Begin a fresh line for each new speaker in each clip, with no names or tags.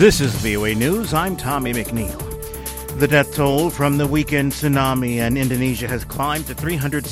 This is VOA News. I'm Tommy McNeil. The death toll from the weekend tsunami in Indonesia has climbed to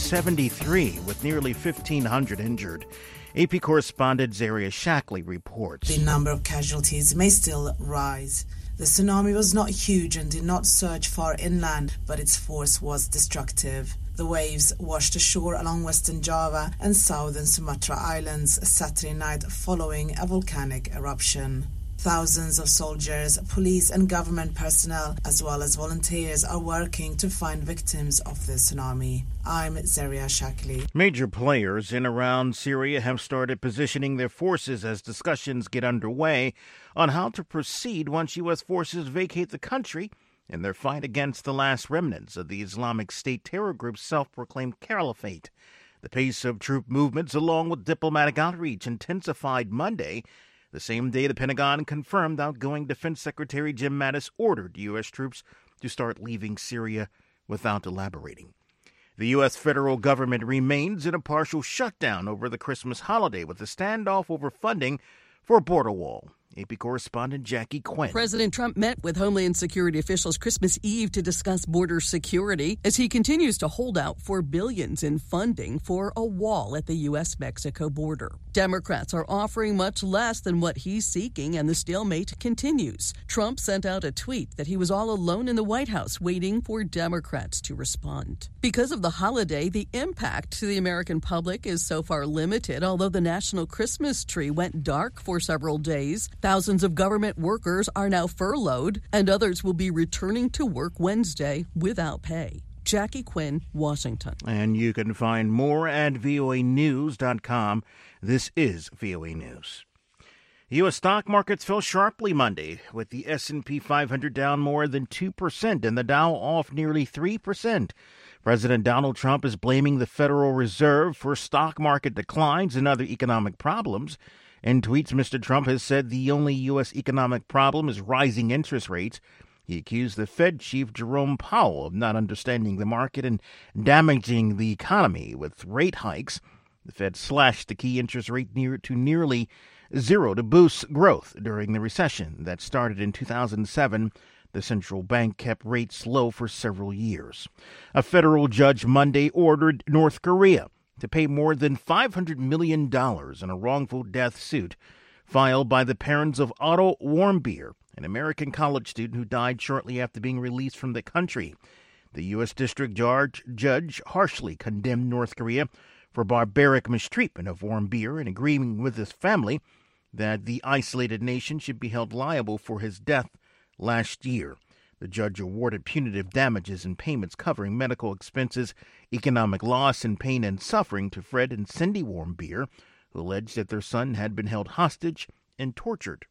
373, with nearly 1,500 injured. AP correspondent Zaria Shackley reports.
The number of casualties may still rise. The tsunami was not huge and did not surge far inland, but its force was destructive. The waves washed ashore along western Java and southern Sumatra Islands Saturday night following a volcanic eruption. Thousands of soldiers, police and government personnel, as well as volunteers, are working to find victims of the tsunami. I'm Zaria Shackley.
Major players in around Syria have started positioning their forces as discussions get underway on how to proceed once U.S. forces vacate the country in their fight against the last remnants of the Islamic State terror group's self-proclaimed caliphate. The pace of troop movements, along with diplomatic outreach, intensified Monday, the same day the Pentagon confirmed outgoing Defense Secretary Jim Mattis ordered U.S. troops to start leaving Syria without elaborating. The U.S. federal government remains in a partial shutdown over the Christmas holiday with a standoff over funding for a border wall. AP correspondent Jackie Quinn.
President Trump met with Homeland Security officials Christmas Eve to discuss border security as he continues to hold out for billions in funding for a wall at the U.S.-Mexico border. Democrats are offering much less than what he's seeking, and the stalemate continues. Trump sent out a tweet that he was all alone in the White House waiting for Democrats to respond. Because of the holiday, the impact to the American public is so far limited, although the national Christmas tree went dark for several days. Thousands of government workers are now furloughed, and others will be returning to work Wednesday without pay. Jackie Quinn, Washington.
And you can find more at voanews.com. This is VOA News. U.S. stock markets fell sharply Monday, with the S&P 500 down more than 2% and the Dow off nearly 3%. President Donald Trump is blaming the Federal Reserve for stock market declines and other economic problems. In tweets, Mr. Trump has said the only U.S. economic problem is rising interest rates. He accused the Fed chief Jerome Powell of not understanding the market and damaging the economy with rate hikes. The Fed slashed the key interest rate to nearly zero to boost growth during the recession that started in 2007. The central bank kept rates low for several years. A federal judge Monday ordered North Korea to pay more than $500 million in a wrongful death suit filed by the parents of Otto Warmbier, an American college student who died shortly after being released from the country. The U.S. District Judge harshly condemned North Korea for barbaric mistreatment of Warmbier and agreeing with his family that the isolated nation should be held liable for his death last year. The judge awarded punitive damages and payments covering medical expenses, economic loss, and pain and suffering to Fred and Cindy Warmbier, who alleged that their son had been held hostage and tortured.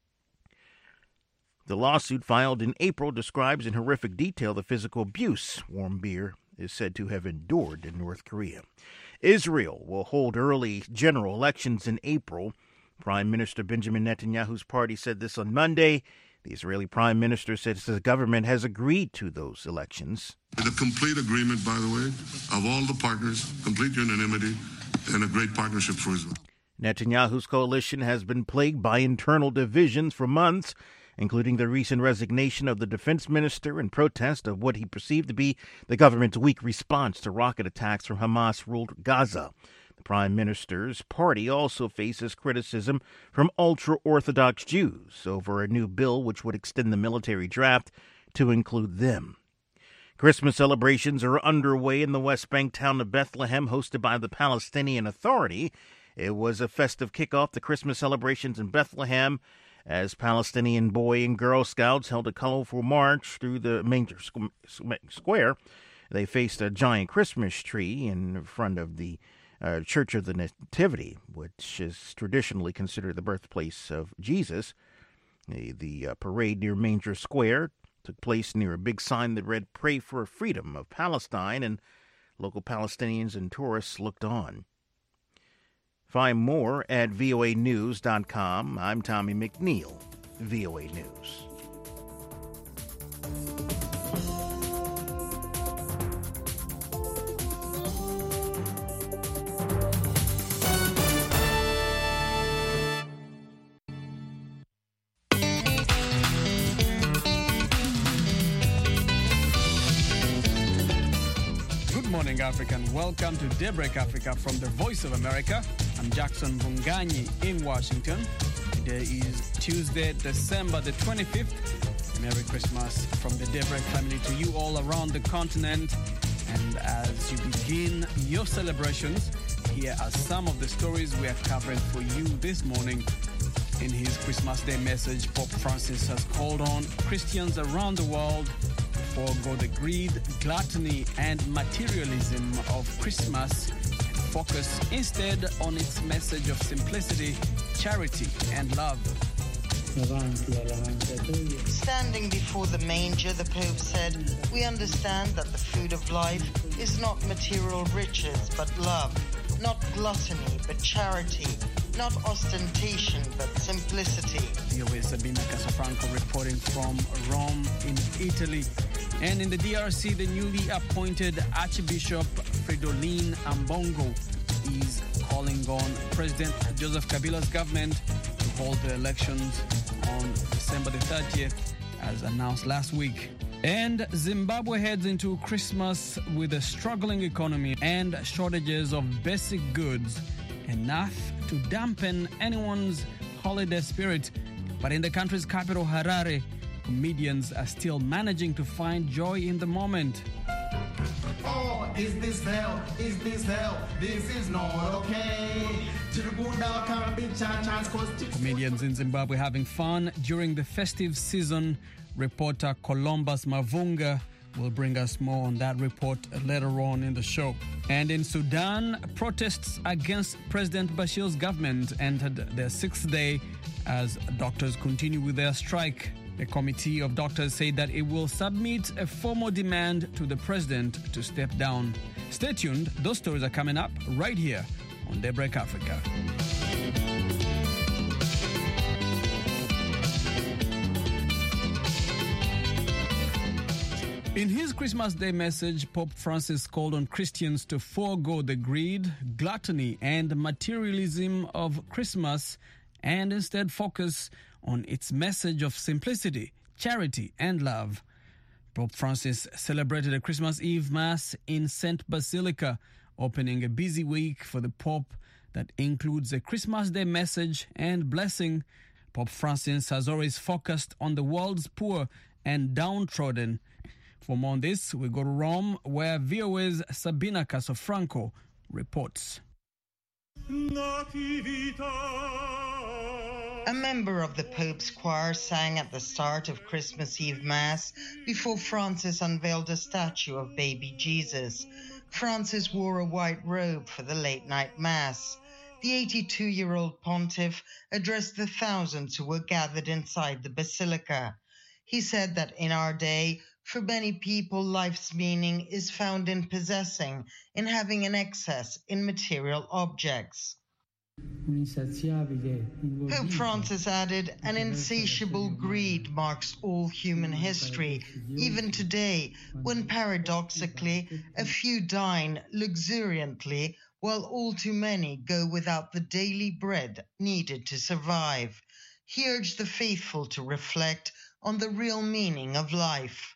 The lawsuit filed in April describes in horrific detail the physical abuse Warmbier is said to have endured in North Korea. Israel will hold early general elections in April. Prime Minister Benjamin Netanyahu's party said this on Monday. The Israeli Prime Minister says the government has agreed to those elections.
With a complete agreement, by the way, of all the partners, complete unanimity, and a great partnership for Israel.
Netanyahu's coalition has been plagued by internal divisions for months, including the recent resignation of the defense minister in protest of what he perceived to be the government's weak response to rocket attacks from Hamas-ruled Gaza. The Prime Minister's party also faces criticism from ultra-Orthodox Jews over a new bill which would extend the military draft to include them. Christmas celebrations are underway in the West Bank town of Bethlehem, hosted by the Palestinian Authority. It was a festive kickoff to Christmas celebrations in Bethlehem as Palestinian Boy and Girl Scouts held a colorful march through the manger square. They faced a giant Christmas tree in front of the Church of the Nativity, which is traditionally considered the birthplace of Jesus. The parade near Manger Square took place near a big sign that read, "Pray for Freedom of Palestine," and local Palestinians and tourists looked on. Find more at voanews.com. I'm Tommy McNeil, VOA News.
morning, Africa, and welcome to Daybreak Africa from the Voice of America. I'm Jackson Bunganyi in Washington. Today is Tuesday, December the 25th. Merry Christmas from the Daybreak family to you all around the continent. And as you begin your celebrations, here are some of the stories we are covering for you this morning. In his Christmas Day message, Pope Francis has called on Christians around the world to forego the greed, gluttony, and materialism of Christmas and focus instead on its message of simplicity, charity, and love.
Standing before the manger, the Pope said, "We understand that the food of life is not material riches, but love, not gluttony, but charity, not ostentation, but simplicity."
VOA Sabina Casafranco reporting from Rome in Italy. And in the DRC, the newly appointed Archbishop Fridolin Ambongo is calling on President Joseph Kabila's government to hold the elections on December the 30th, as announced last week. And Zimbabwe heads into Christmas with a struggling economy and shortages of basic goods, enough to dampen anyone's holiday spirit. But in the country's capital, Harare, comedians are still managing to find joy in the moment.
Oh, is this hell? Is this hell? This is not okay.
Comedians in Zimbabwe having fun during the festive season. Reporter Columbus Mavunga will bring us more on that report later on in the show. And in Sudan, protests against President Bashir's government entered their sixth day as doctors continue with their strike. The committee of doctors said that it will submit a formal demand to the president to step down. Stay tuned. Those stories are coming up right here on Daybreak Africa. In his Christmas Day message, Pope Francis called on Christians to forego the greed, gluttony, and materialism of Christmas and instead focus on its message of simplicity, charity, and love. Pope Francis celebrated a Christmas Eve Mass in St. Basilica, opening a busy week for the Pope that includes a Christmas Day message and blessing. Pope Francis has always focused on the world's poor and downtrodden. For more on this, we go to Rome, where VOA's Sabina Casafranco reports.
A member of the Pope's choir sang at the start of Christmas Eve Mass before Francis unveiled a statue of baby Jesus. Francis wore a white robe for the late-night Mass. The 82-year-old pontiff addressed the thousands who were gathered inside the basilica. He said that in our day, for many people, life's meaning is found in possessing, in having an excess in material objects. Pope Francis added, an insatiable greed marks all human history, even today, when paradoxically, a few dine luxuriantly, while all too many go without the daily bread needed to survive. He urged the faithful to reflect on the real meaning of life.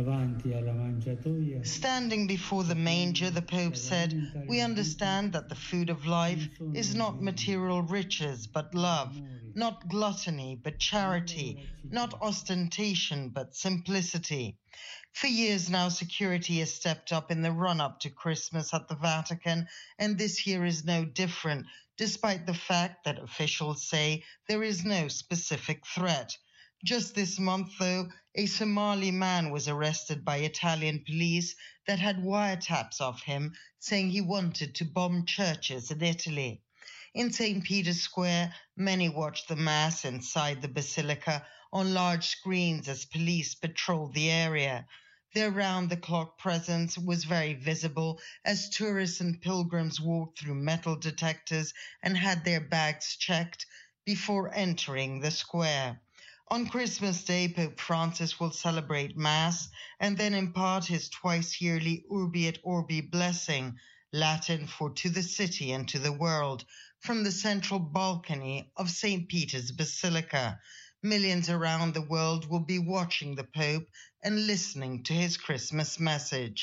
Standing before the manger, the Pope said, "We understand that the food of life is not material riches, but love, not gluttony, but charity, not ostentation, but simplicity." For years now, security has stepped up in the run-up to Christmas at the Vatican, and this year is no different, despite the fact that officials say there is no specific threat. Just this month, though, a Somali man was arrested by Italian police that had wiretaps of him, saying he wanted to bomb churches in Italy. In St. Peter's Square, many watched the Mass inside the basilica on large screens as police patrolled the area. Their round-the-clock presence was very visible as tourists and pilgrims walked through metal detectors and had their bags checked before entering the square. On Christmas Day, Pope Francis will celebrate Mass and then impart his twice-yearly Urbi et Orbi blessing, Latin for to the city and to the world, from the central balcony of St. Peter's Basilica. Millions around the world will be watching the Pope and listening to his Christmas message.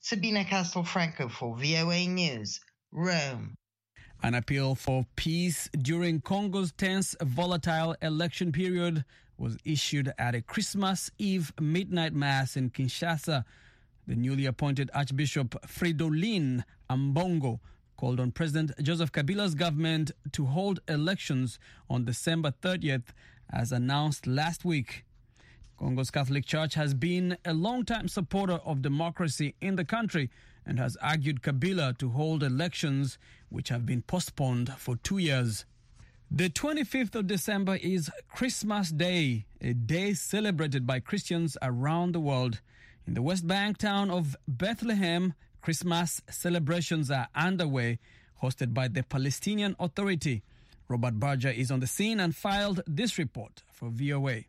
Sabina Castelfranco for VOA News, Rome.
An appeal for peace during Congo's tense, volatile election period was issued at a Christmas Eve midnight mass in Kinshasa. The newly appointed Archbishop Fridolin Ambongo called on President Joseph Kabila's government to hold elections on December 30th, as announced last week. Congo's Catholic Church has been a long-time supporter of democracy in the country and has argued Kabila to hold elections which have been postponed for 2 years. The 25th of December is Christmas Day, a day celebrated by Christians around the world. In the West Bank town of Bethlehem, Christmas celebrations are underway, hosted by the Palestinian Authority. Robert Barger is on the scene and filed this report for VOA.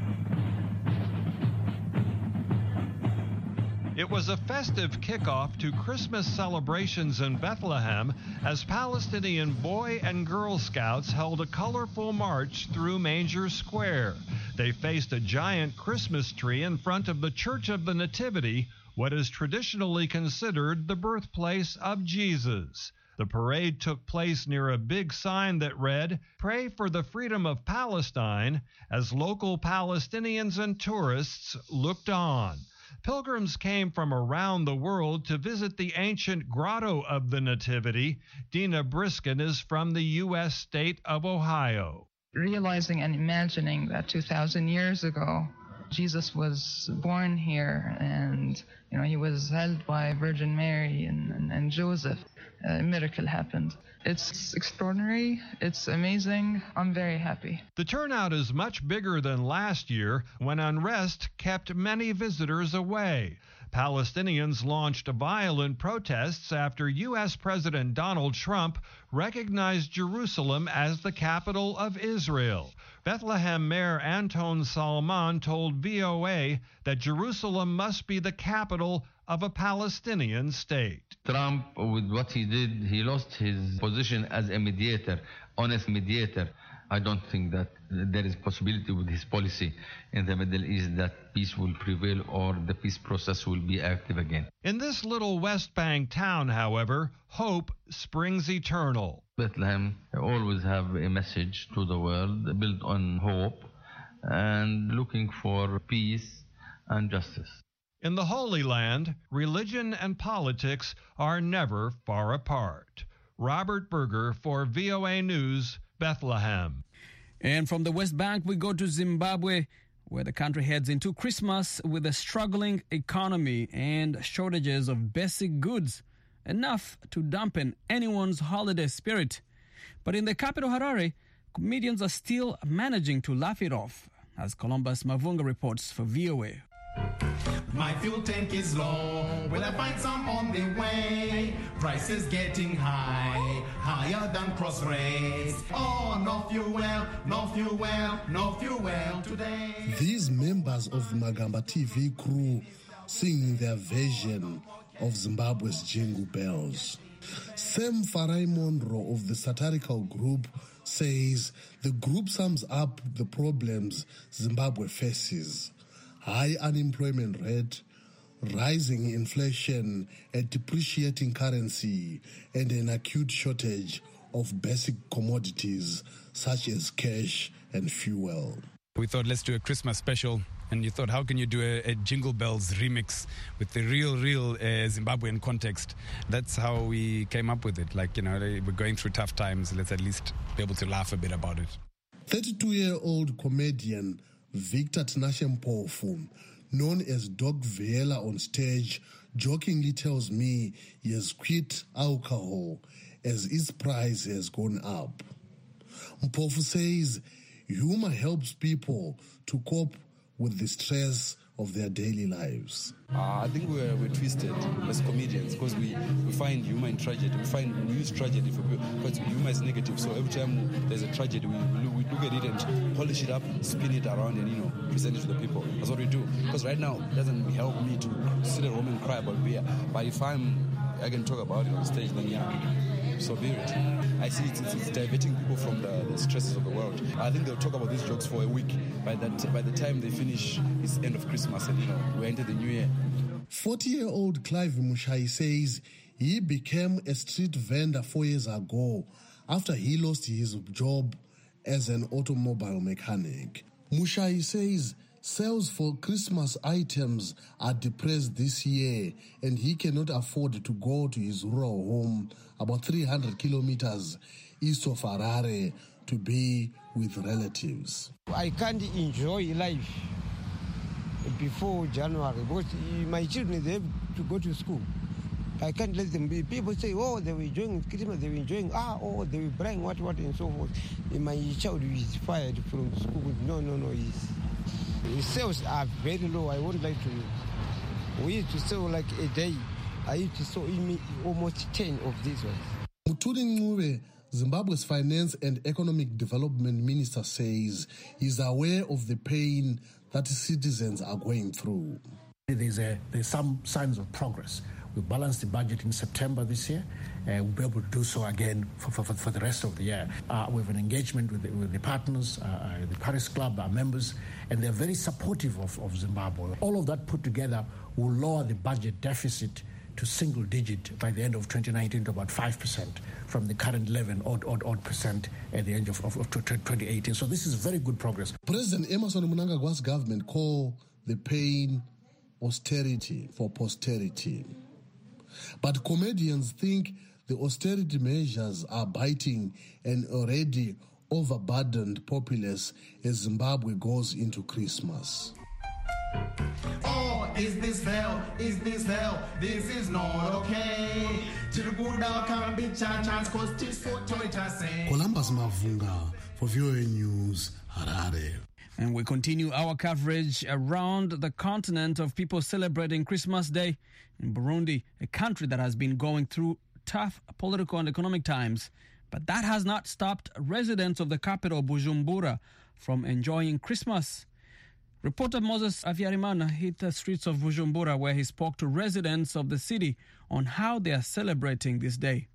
It was a festive kickoff to Christmas celebrations in Bethlehem as Palestinian Boy and Girl Scouts held a colorful march through Manger Square. They faced a giant Christmas tree in front of the Church of the Nativity, what is traditionally considered the birthplace of Jesus. The parade took place near a big sign that read, "Pray for the freedom of Palestine," as local Palestinians and tourists looked on. Pilgrims came from around the world to visit the ancient Grotto of the Nativity. Dina Briskin is from the U.S. state of Ohio.
Realizing and imagining that 2,000 years ago, Jesus was born here, and he was held by Virgin Mary and Joseph. A miracle happened. It's extraordinary. It's amazing. I'm very happy.
The turnout is much bigger than last year, when unrest kept many visitors away. Palestinians launched violent protests after U.S. President Donald Trump recognized Jerusalem as the capital of Israel. Bethlehem Mayor Anton Salman told VOA that Jerusalem must be the capital of a Palestinian state.
Trump, with what he did, he lost his position as a mediator, honest mediator. I don't think that there is possibility with his policy in the Middle East that peace will prevail or the peace process will be active again.
In this little West Bank town, however, hope springs eternal.
Bethlehem always have a message to the world built on hope and looking for peace and justice.
In the Holy Land, religion and politics are never far apart. Robert Berger for VOA News, Bethlehem.
And from the West Bank, we go to Zimbabwe, where the country heads into Christmas with a struggling economy and shortages of basic goods, enough to dampen anyone's holiday spirit. But in the capital, Harare, comedians are still managing to laugh it off, as Columbus Mavunga reports for VOA.
My fuel tank is low. Will I find some on the way? Prices getting high, higher than cross rates. Oh, no fuel, no fuel, no fuel today.
These members of the Magamba TV crew singing their version of Zimbabwe's Jingle Bells. Sam Farai Monroe of the satirical group says the group sums up the problems Zimbabwe faces: high unemployment rate, rising inflation, a depreciating currency, and an acute shortage of basic commodities such as cash and fuel.
We thought, let's do a Christmas special. And you thought, how can you do a Jingle Bells remix with the real Zimbabwean context? That's how we came up with it. We're going through tough times. Let's at least be able to laugh a bit about it.
32-year-old comedian Victor Tinashe Mpofu, known as Doc Vela on stage, jokingly tells me he has quit alcohol as its price has gone up. Mpofu says humor helps people to cope with the stress of their daily lives.
I think we're twisted as comedians because we find humor in tragedy. We use tragedy because humor is negative. So every time there's a tragedy, we look at it and polish it up, spin it around, and present it to the people. That's what we do. Because right now it doesn't help me to sit at home and cry about beer. But if I can talk about it on stage, then so be it. I see it's diverting people from the stresses of the world. I think they'll talk about these jokes for a week. By the time they finish, it's end of Christmas and we enter the new year.
40-year-old Clive Mushai says he became a street vendor 4 years ago after he lost his job as an automobile mechanic. Mushai says sales for Christmas items are depressed this year and he cannot afford to go to his rural home about 300 kilometers east of Harare to be with relatives.
I can't enjoy life before January because my children, they have to go to school. I can't let them be. People say, oh, they were enjoying Christmas, they were enjoying, they were buying what, and so forth. And my child is fired from school. No. His sales are very low. I won't lie to you. We used to sell like a day. I used to sell almost 10 of these ones.
Muturi Ncube, Zimbabwe's Finance and Economic Development Minister, says he's aware of the pain that citizens are going through.
There's some signs of progress. We balanced the budget in September this year. We'll be able to do so again for the rest of the year. We have an engagement with the partners, the Paris Club, our members, and they're very supportive of Zimbabwe. All of that put together will lower the budget deficit to single digit by the end of 2019 to about 5% from the current 11 odd percent at the end of 2018. So this is very good progress.
President Emmerson Mnangagwa's government called the pain austerity for posterity. But comedians think the austerity measures are biting an already overburdened populace as Zimbabwe goes into Christmas.
Oh, is this hell? Is this hell? This is not okay.
Columbus Mavunga for VOA News, Harare.
And we continue our coverage around the continent of people celebrating Christmas Day in Burundi, a country that has been going through tough political and economic times. But that has not stopped residents of the capital, Bujumbura, from enjoying Christmas. Reporter Moses Aviarimana hit the streets of Bujumbura where he spoke to residents of the city on how they are celebrating this day.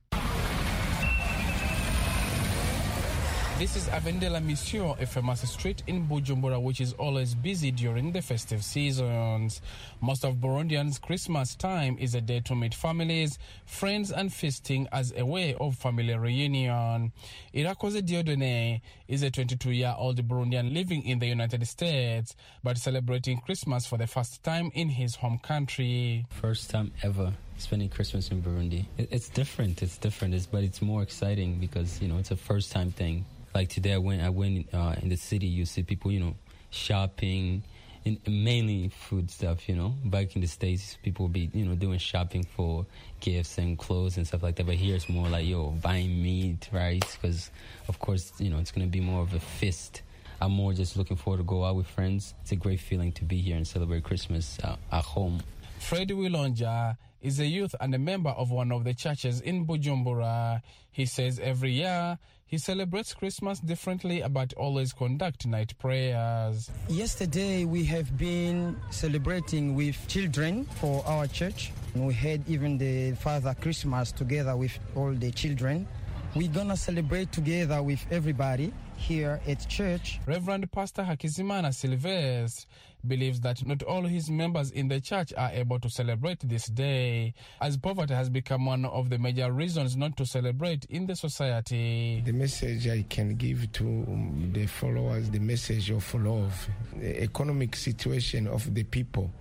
This is Avendela Mission, a famous street in Bujumbura which is always busy during the festive seasons. Most of Burundians' Christmas time is a day to meet families, friends and feasting as a way of family reunion. Irakoze Diodone is a 22-year-old Burundian living in the United States but celebrating Christmas for the first time in his home country.
First time ever spending Christmas in Burundi. It's different, but it's more exciting because, it's a first time thing. Like today I went in the city, you see people, shopping, and mainly food stuff, Back in the States, people would be, doing shopping for gifts and clothes and stuff like that. But here it's more like, buying meat, right? Because, of course, it's going to be more of a feast. I'm more just looking forward to go out with friends. It's a great feeling to be here and celebrate Christmas at home.
Fred Wilonja is a youth and a member of one of the churches in Bujumbura. He says every year he celebrates Christmas differently but always conduct night prayers.
Yesterday we have been celebrating with children for our church. We had even the Father Christmas together with all the children. We're gonna celebrate together with everybody here at church.
Reverend Pastor Hakizimana Silvestre believes that not all his members in the church are able to celebrate this day, as poverty has become one of the major reasons not to celebrate in the society.
The message I can give to the followers, the message of love, the economic situation of the people.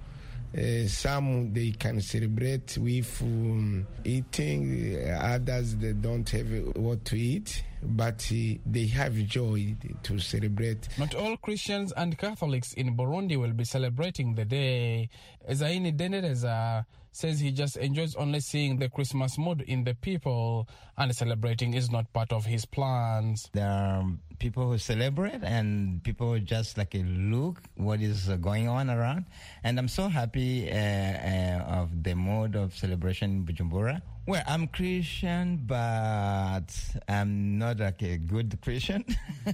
Some they can celebrate with eating, others they don't have what to eat, but they have joy to celebrate.
Not all Christians and Catholics in Burundi will be celebrating the day. Ezaini Denereza says he just enjoys only seeing the Christmas mood in the people, and celebrating is not part of his plans.
There are people who celebrate and people who just look what is going on around. And I'm so happy of the mode of celebration in Bujumbura. Well, I'm Christian, but I'm not a good Christian.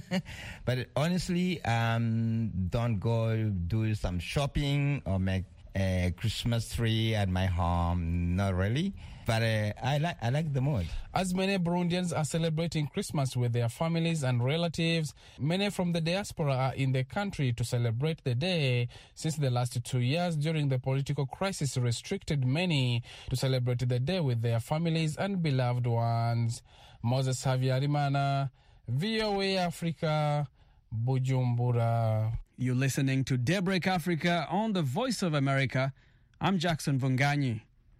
But honestly, don't go do some shopping or make a Christmas tree at my home. Not really, but I like the mood.
As many Burundians are celebrating Christmas with their families and relatives, many from the diaspora are in the country to celebrate the day, since the last 2 years during the political crisis restricted many to celebrate the day with their families and beloved ones. Moses Havyarimana, VOA Africa, Bujumbura.
You're listening to Daybreak Africa on the Voice of America. I'm Jackson Vunganyi.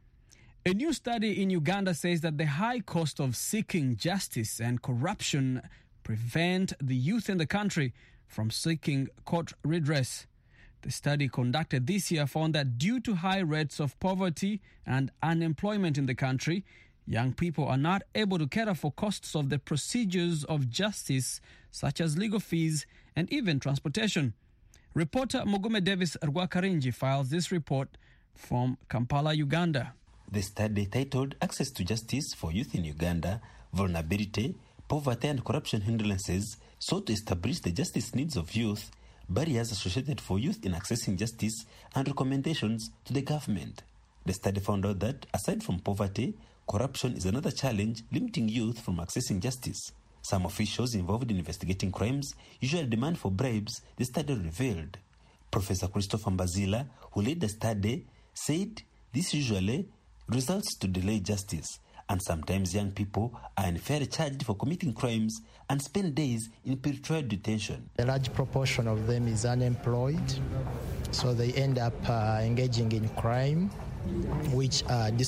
A new study in Uganda says that the high cost of seeking justice and corruption prevent the youth in the country from seeking court redress. The study conducted this year found that due to high rates of poverty and unemployment in the country, young people are not able to cater for costs of the procedures of justice, such as legal fees and even transportation. Reporter Mugume Davis Rwakarinji files this report from Kampala, Uganda.
The study, titled Access to Justice for Youth in Uganda, Vulnerability, Poverty and Corruption Hindrances, sought to establish the justice needs of youth, barriers associated for youth in accessing justice, and recommendations to the government. The study found out that, aside from poverty, corruption is another challenge limiting youth from accessing justice. Some officials involved in investigating crimes usually demand for bribes, the study revealed. Professor Christopher Mbazila, who led the study, said this usually results to delayed justice, and sometimes young people are unfairly charged for committing crimes and spend days in pretrial detention.
A large proportion of them is unemployed, so they end up engaging in crime, which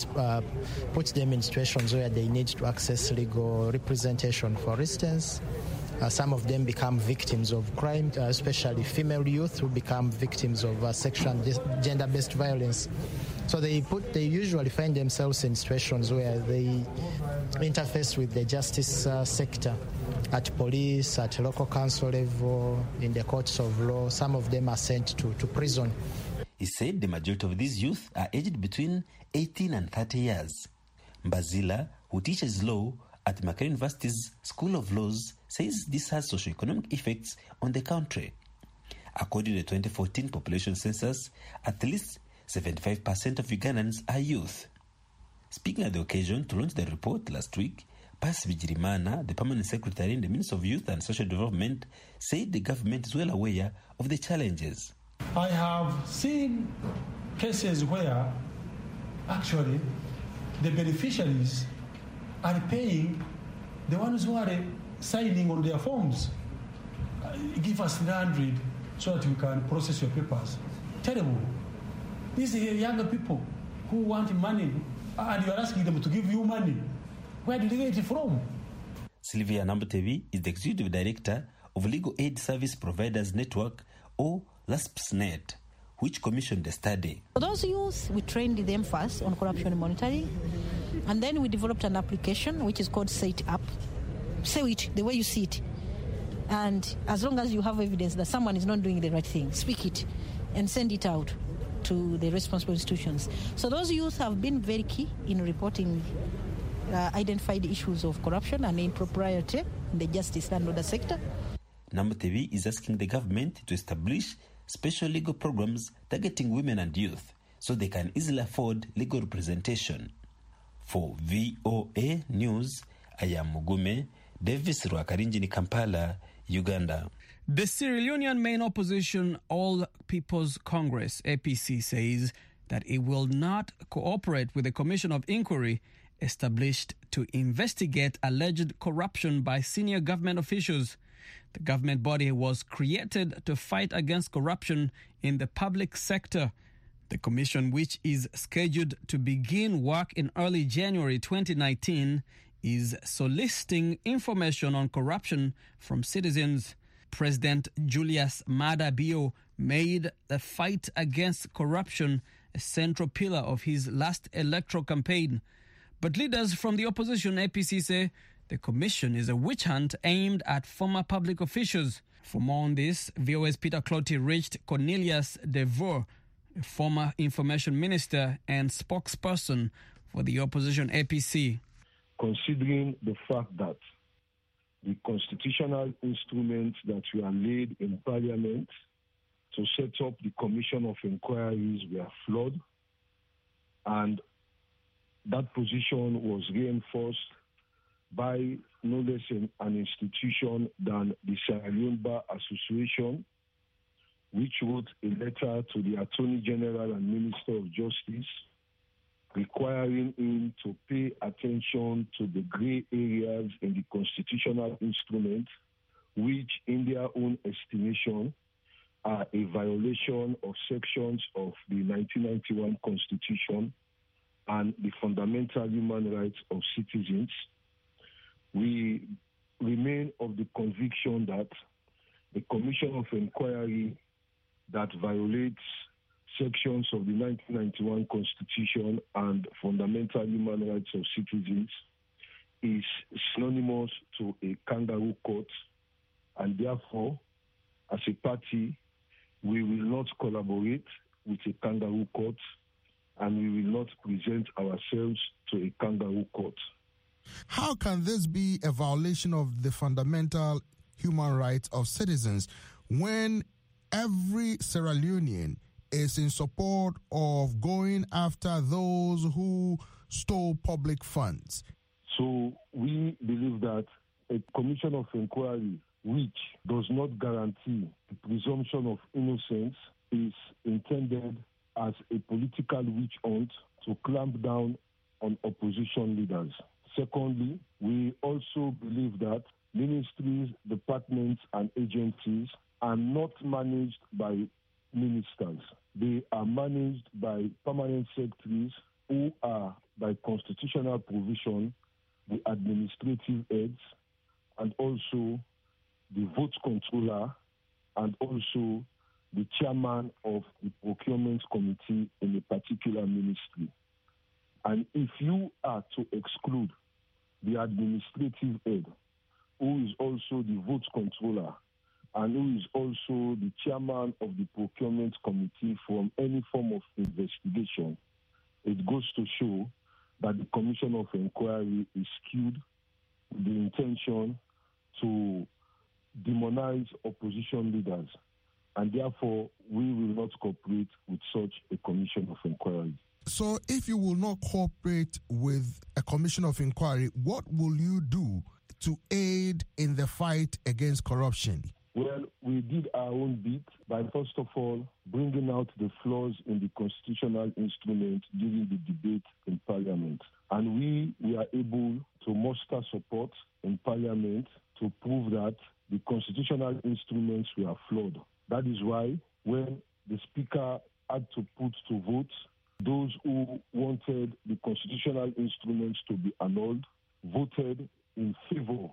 puts them in situations where they need to access legal representation. For instance, some of them become victims of crime, especially female youth who become victims of sexual and gender-based violence. So they usually find themselves in situations where they interface with the justice sector, at police, at local council level, in the courts of law. Some of them are sent to prison.
He said the majority of these youth are aged between 18 and 30 years. Mbazila, who teaches law at Makerere University's School of Laws, says this has socio-economic effects on the country. According to the 2014 population census, at least 75% of Ugandans are youth. Speaking at the occasion to launch the report last week, Pas Vigirimana, the permanent secretary in the Ministry of Youth and Social Development, said the government is well aware of the challenges.
I have seen cases where actually the beneficiaries are paying the ones who are signing on their forms. Give us 300 so that we can process your papers. Terrible. These are younger people who want money and you are asking them to give you money. Where did they get it from?
Sylvia Nambutevi is the executive director of Legal Aid Service Providers Network, or LASPSNet, which commissioned the study.
For those youth, we trained them first on corruption monitoring, and then we developed an application which is called Say It Up. Say it the way you see it. And as long as you have evidence that someone is not doing the right thing, speak it and send it out to the responsible institutions. So those youth have been very key in reporting identified issues of corruption and impropriety in the justice and order sector.
Nambutevi is asking the government to establish special legal programs targeting women and youth so they can easily afford legal representation. For VOA News, I am Mugume Davis Rwakarinji in Kampala, Uganda.
The Sierra Leonean main opposition, All People's Congress, APC, says that it will not cooperate with the Commission of Inquiry established to investigate alleged corruption by senior government officials. The government body was created to fight against corruption in the public sector. The commission, which is scheduled to begin work in early January 2019, is soliciting information on corruption from citizens. President Julius Maada Bio made the fight against corruption a central pillar of his last electoral campaign. But leaders from the opposition APC say the commission is a witch hunt aimed at former public officials. For more on this, VOA's Peter Clotty reached Cornelius DeVore, a former information minister and spokesperson for the opposition APC.
Considering the fact that the constitutional instruments that were laid in Parliament to set up the Commission of Inquiries were flawed, and that position was reinforced by no less an institution than the Sierra Leone Bar Association, which wrote a letter to the Attorney General and Minister of Justice requiring him to pay attention to the grey areas in the constitutional instrument, which in their own estimation are a violation of sections of the 1991 Constitution and the fundamental human rights of citizens. We remain of the conviction that the Commission of Inquiry that violates sections of the 1991 Constitution and fundamental human rights of citizens is synonymous to a kangaroo court, and therefore, as a party, we will not collaborate with a kangaroo court, and we will not present ourselves to a kangaroo court.
How can this be a violation of the fundamental human rights of citizens when every Sierra Leonean is in support of going after those who stole public funds?
So we believe that a commission of inquiry which does not guarantee the presumption of innocence is intended as a political witch hunt to clamp down on opposition leaders. Secondly, we also believe that ministries, departments, and agencies are not managed by ministers. They are managed by permanent secretaries who are, by constitutional provision, the administrative heads, and also the vote controller, and also the chairman of the procurement committee in a particular ministry. And if you are to exclude the administrative head, who is also the vote controller, and who is also the chairman of the procurement committee from any form of investigation, it goes to show that the Commission of Inquiry is skewed with the intention to demonize opposition leaders, and therefore we will not cooperate with such a Commission of Inquiry.
So if you will not cooperate with a Commission of Inquiry, what will you do to aid in the fight against corruption?
Well, we did our own bit by, first of all, bringing out the flaws in the constitutional instrument during the debate in Parliament. And we were able to muster support in Parliament to prove that the constitutional instruments were flawed. That is why when the Speaker had to put to vote those who wanted the constitutional instruments to be annulled, voted in favor.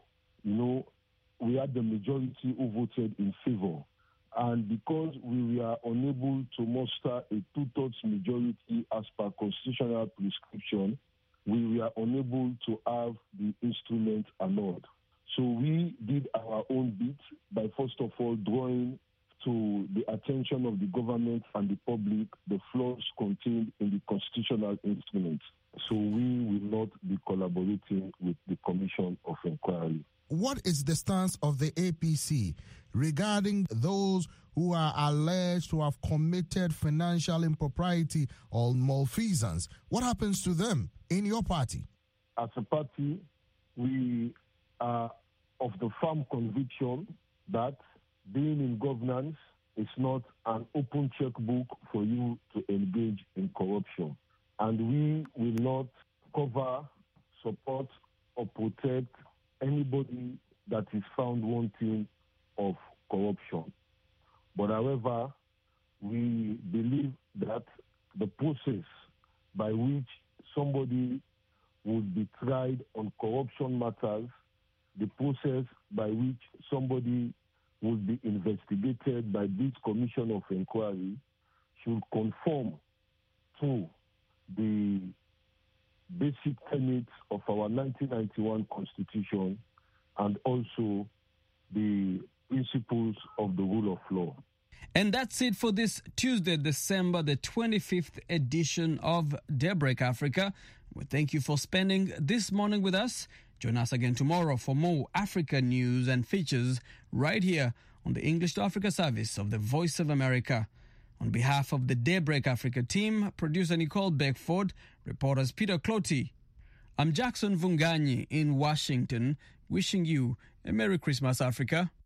We had the majority who voted in favor. And because we were unable to muster a two-thirds majority as per constitutional prescription, we were unable to have the instrument annulled. So we did our own bit by, first of all, drawing to the attention of the government and the public the flaws contained in the constitutional instrument. So we will not be collaborating with the Commission of Inquiry.
What is the stance of the APC regarding those who are alleged to have committed financial impropriety or malfeasance? What happens to them in your party?
As a party, we are of the firm conviction that being in governance is not an open checkbook for you to engage in corruption. And we will not cover, support, or protect anybody that is found wanting of corruption. But however, we believe that the process by which somebody would be tried on corruption matters, the process by which somebody would be investigated by this Commission of Inquiry should conform to the basic tenets of our 1991 Constitution and also the principles of the rule of law.
And that's it for this Tuesday, December the 25th edition of Daybreak Africa. We thank you for spending this morning with us. Join us again tomorrow for more Africa news and features right here on the English to Africa service of the Voice of America. On behalf of the Daybreak Africa team, producer Nicole Beckford, reporters Peter Clotty, I'm Jackson Vunganyi in Washington, wishing you a Merry Christmas, Africa.